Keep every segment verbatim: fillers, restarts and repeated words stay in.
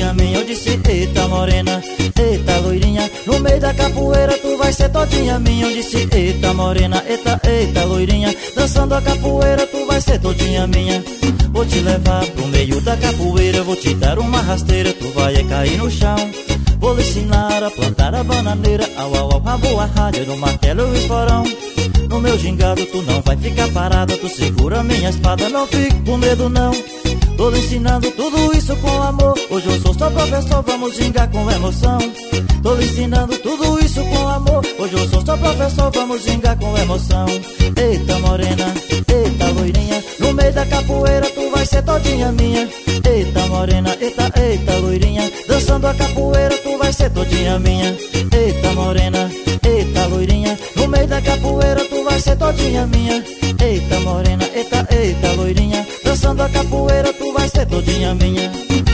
todinha minha. Eu disse, eita morena, eita loirinha, no meio da capoeira tu vai ser todinha minha. Eu disse, eita morena, eita, eita loirinha, dançando a capoeira tu vai ser todinha minha. Vou te levar pro meio da capoeira, vou te dar uma rasteira, tu vai é cair no chão. Vou lhe ensinar a plantar a bananeira, au au au, rabo a rádio, no martelo e o esporão. No meu gingado tu não vai ficar parada, tu segura minha espada, não fique com medo não. Tô lhe ensinando tudo isso com amor, hoje eu sou seu professor, vamos gingar com emoção. Tô lhe ensinando tudo isso com amor, hoje eu sou seu professor, vamos gingar com emoção. Eita morena, eita loirinha, no meio da capoeira tu vai ser todinha minha. Eita morena, eita, eita loirinha, dançando a capoeira tu vai ser todinha minha. Eita morena, eita loirinha, no meio da capoeira tu vai ser todinha minha. Eita morena, eita, eita loirinha, dançando a capoeira tu vai ser todinha minha.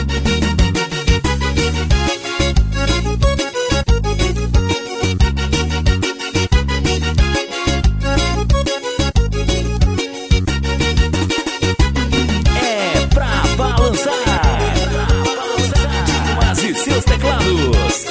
É pra balançar, mas e seus teclados.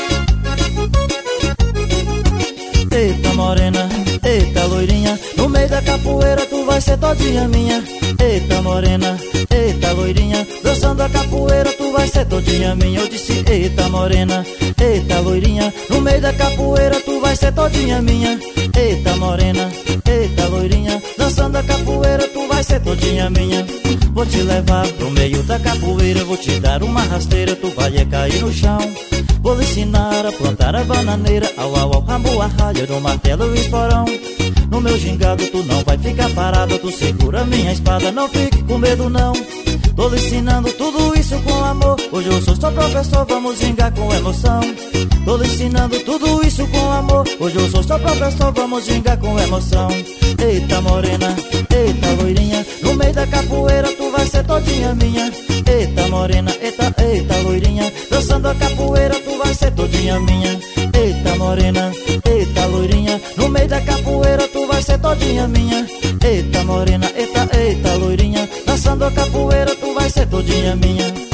Eita morena, eita loirinha, no meio da capoeira tu vai ser todinha minha. Eita morena, eita loirinha, dançando a capoeira tu vai ser todinha minha. Eu disse, eita morena, eita loirinha, no meio da capoeira tu vai ser todinha minha. Eita morena, eita loirinha, dançando a capoeira tu vai ser todinha minha. Vou te levar pro meio da capoeira, vou te dar uma rasteira, tu vai é cair no chão. Vou lhe ensinar a plantar a bananeira, au au au, rabo a rádio, no martelo e o esporão. No meu gingado tu não vai ficar parada, tu segura minha espada, não fique com medo não. Tô lhe ensinando tudo isso com amor, hoje eu sou seu professor, vamos gingar com emoção. Tô lhe ensinando tudo isso com amor, hoje eu sou seu professor, vamos gingar com emoção. Eita morena, eita loirinha, no meio da capoeira tu vai ser todinha minha. Eita morena, eita, eita loirinha, dançando a capoeira tu vai ser todinha minha. Eita morena, eita loirinha, no meio da capoeira tu vai ser todinha minha. Eita morena, eita, eita loirinha, dançando a capoeira tu vai ser todinha minha.